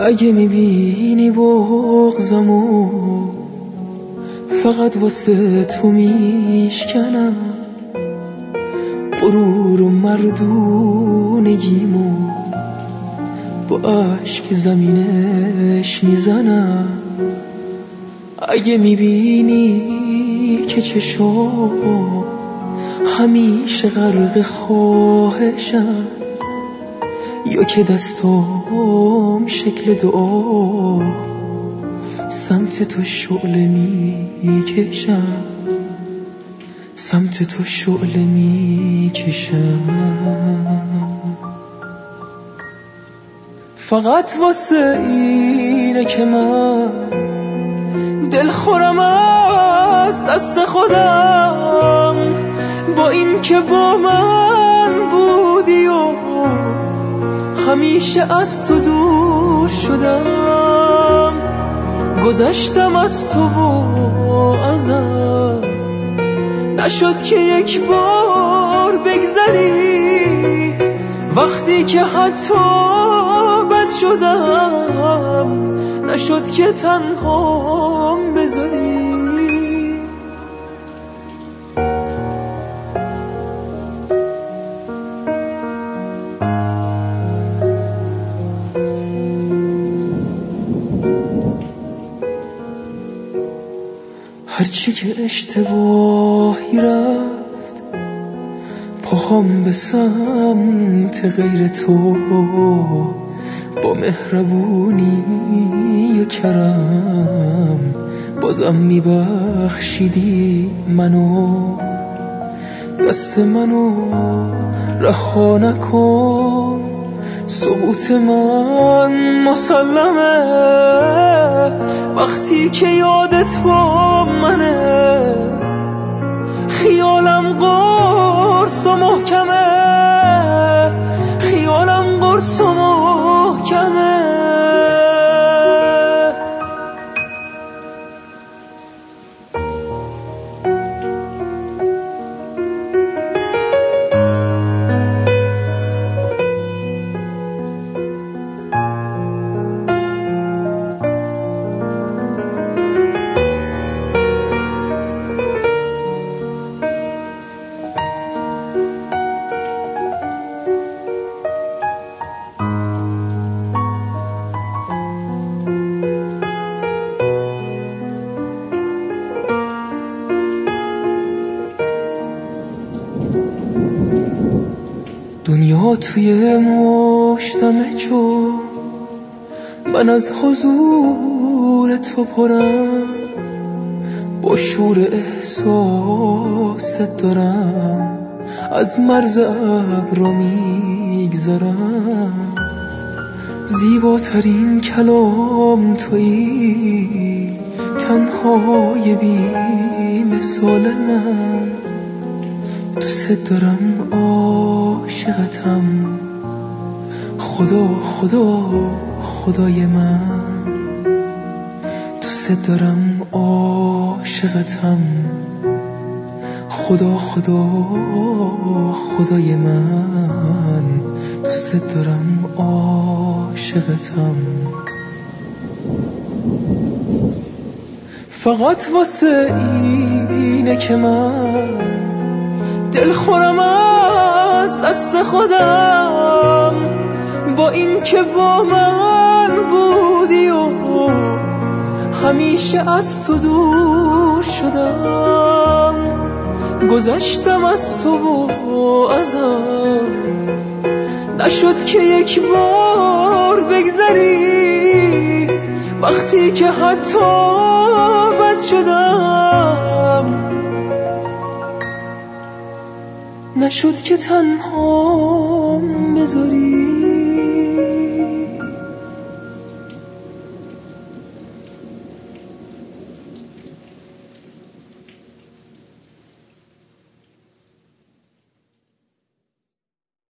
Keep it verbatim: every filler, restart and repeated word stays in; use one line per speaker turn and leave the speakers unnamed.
اگه میبینی بغضمو فقط واسه تو میشکنم، غرور و مردونگیمو با عشق زمینش میزنم. اگه میبینی که چشام همیشه غرق خواهشم، یا که دستام شکل دعا سمت تو شعله میکشم، سمت تو شعله میکشم. فقط واسه اینه که من دلخورم از دست خودم، با این که با من بودی و همیشه از تو دور شدم. گذشتم از تو و ازم، نشد که یک بار بگذری، وقتی که حتی بد شدم نشد که تنهام بذاری. هرچی که اشتباهی رفت پاهم به سمت غیر تو، با مهربونی و کرم بازم میبخشیدی منو. دست منو رها نکن، ثبوت من مسلمه، وقتی که یادت با منه خیالم قرص و محکمه، خیالم قرص و محکمه. دنیا توی مشتمه جو، من از حضور تو پرم، با شور احساست دارم از مرز ابرا میگذرم. زیباترین کلام تویی، تنهای بی مثال من، دوست دارم عاشقتم، خدا خدا خدای من. دوست دارم عاشقتم، خدا خدا خدای من. دوست دارم عاشقتم. فقط واسه اینه که من دلخورم از دست خودم، با این که با من بودی و همیشه از تو دور شدم. گذشتم از تو و ازم، نشد که یک بار بگذری، وقتی که حتی بد شدم نشد که تنهام بذاری.